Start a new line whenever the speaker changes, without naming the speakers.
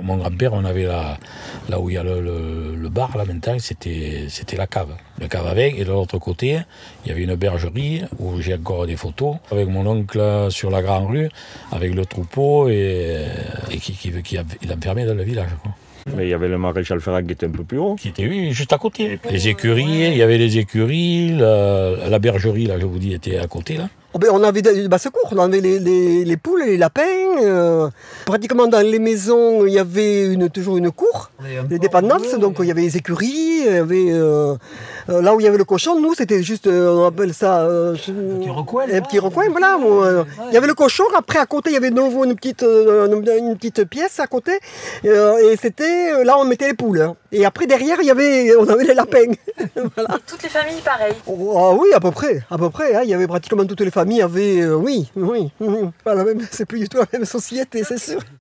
Mon grand-père, on avait là où il y a le bar, là maintenant, c'était la cave. La cave avec, et de l'autre côté, il y avait une bergerie où j'ai encore des photos avec mon oncle sur la grande rue, avec le troupeau et il enfermait dans le village, quoi.
Mais il y avait le maréchal Ferrand qui était un peu plus haut.
Qui était, oui, juste à côté. Les écuries, il y avait les écuries, la bergerie, là, je vous dis, était à côté, là.
On avait des basses-cours, on avait les poules, les lapins. Pratiquement dans les maisons, il y avait toujours une cour, des dépendances. Donc il y avait les écuries, il y avait, là où il y avait le cochon, nous c'était juste, on appelle ça un petit recoin. Voilà. Il y avait le cochon, après à côté il y avait de nouveau une petite pièce à côté. Et c'était, là on mettait les poules. Hein. Et après derrière on avait les lapins. Voilà.
Toutes les familles pareilles.
Oui, à peu près. Hein. Il y avait pratiquement toutes les familles. Oui. Pas la même, c'est plus du tout la même société, c'est sûr.